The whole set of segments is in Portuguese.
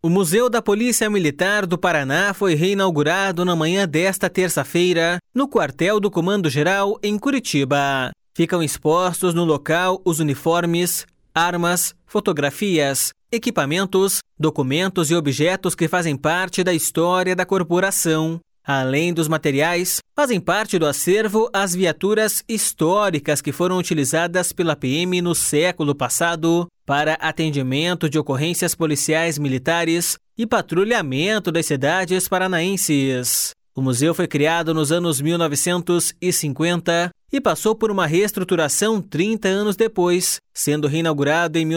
O Museu da Polícia Militar do Paraná foi reinaugurado na manhã desta terça-feira no quartel do Comando Geral em Curitiba. Ficam expostos no local os uniformes, armas, fotografias, equipamentos, documentos e objetos que fazem parte da história da corporação. Além dos materiais, fazem parte do acervo as viaturas históricas que foram utilizadas pela PM no século passado para atendimento de ocorrências policiais militares e patrulhamento das cidades paranaenses. O museu foi criado nos anos 1950 e passou por uma reestruturação 30 anos depois, sendo reinaugurado em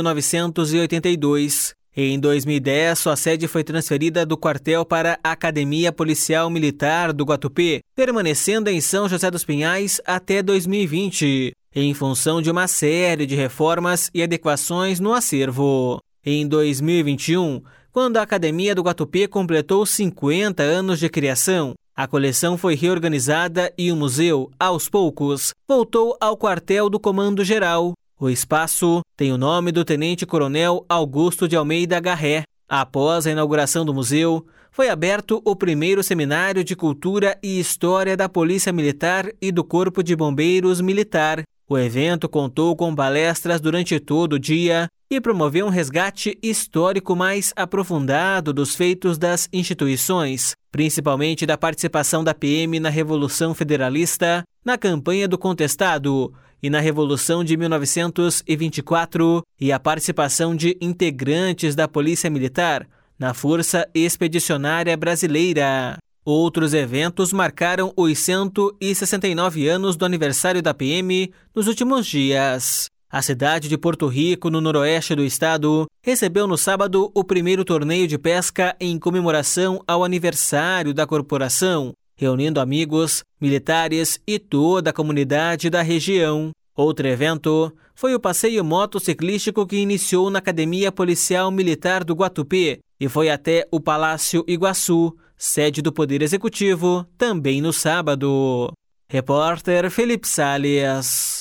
1982. Em 2010, sua sede foi transferida do quartel para a Academia Policial Militar do Guatupê, permanecendo em São José dos Pinhais até 2020, em função de uma série de reformas e adequações no acervo. Em 2021, quando a Academia do Guatupê completou 50 anos de criação, a coleção foi reorganizada e o museu, aos poucos, voltou ao quartel do Comando Geral. O espaço tem o nome do Tenente-Coronel Augusto de Almeida Garré. Após a inauguração do museu, foi aberto o primeiro seminário de Cultura e História da Polícia Militar e do Corpo de Bombeiros Militar. O evento contou com palestras durante todo o dia e promoveu um resgate histórico mais aprofundado dos feitos das instituições, principalmente da participação da PM na Revolução Federalista, na campanha do Contestado e na Revolução de 1924 e a participação de integrantes da Polícia Militar na Força Expedicionária Brasileira. Outros eventos marcaram os 169 anos do aniversário da PM nos últimos dias. A cidade de Porto Rico, no noroeste do estado, recebeu no sábado o primeiro torneio de pesca em comemoração ao aniversário da corporação, reunindo amigos, militares e toda a comunidade da região. Outro evento foi o passeio motociclístico que iniciou na Academia Policial Militar do Guatupê e foi até o Palácio Iguaçu, sede do Poder Executivo, também no sábado. Repórter Felipe Salles.